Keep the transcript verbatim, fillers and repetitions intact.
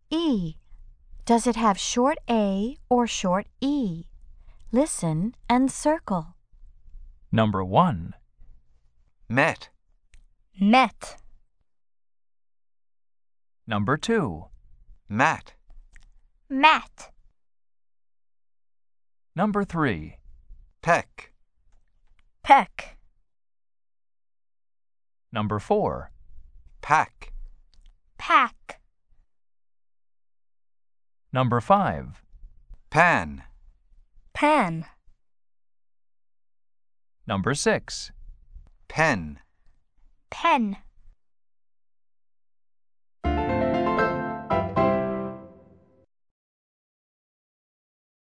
E. Does it have short A or short E? Listen and circle. Number one. Met. Met. Number two. Mat. Mat. Number three. Peck. Peck. Number four. Pack. Pack. Number five. Pan. Pan. Number six. Pen. Pen.